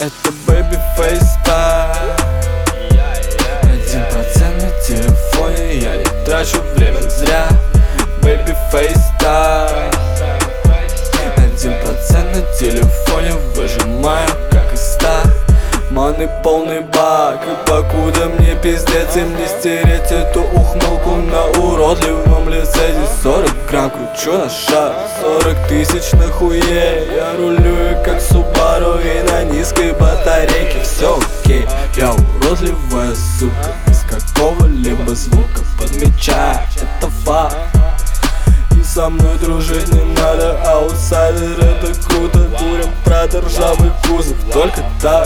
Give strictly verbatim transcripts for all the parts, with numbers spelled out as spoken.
Это Baby FaceTime. Один процент на телефоне, я не трачу время зря. Baby FaceTime. Один процент на телефоне, выжимаю как из ста. Маны полный бак, и покуда мне пиздец, им не стереть эту ухмылку на уродливом лице. Здесь сорок грамм, кручу на шаг, сорок тысяч на хуе. Я рулю и как Субару, и на низкой батарейке все окей. Я уродливая сука, без какого-либо звука. Подмечаю, это факт. И со мной дружить не надо, аутсайдер, это круто. Курим Прадо, ржавый кузов, только так.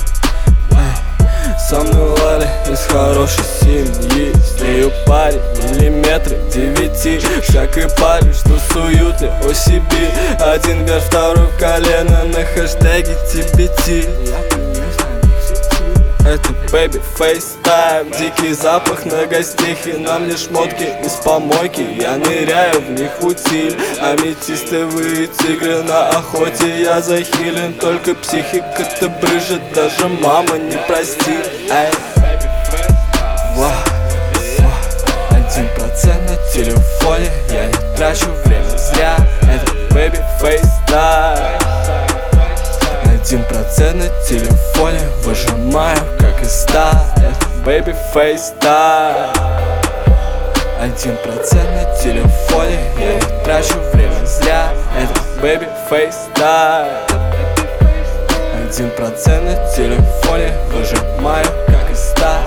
Со мной Лали из хорошей семьи. Стрею парень, миллиметры девяти. Всякой парень, что суют мне о себе. Один вверх, второй в колено на хэштеге ти би ти. Это Baby FaceTime. Дикий запах на гостихе, на мне шмотки из помойки. Я ныряю в них утиль. Аметистовые тигры на охоте. Я захилен, только психика-то брыжет. Даже мама не простит. Эй. Ва, ва. Один процент на телефоне, я не трачу время зря. Это Baby FaceTime. Один процент на телефоне, выжимаю как из ста. Это Baby FaceTime. Один процент на телефоне, я не трачу время зря. Это Baby FaceTime. Один процент на телефоне, выжимаю как из ста.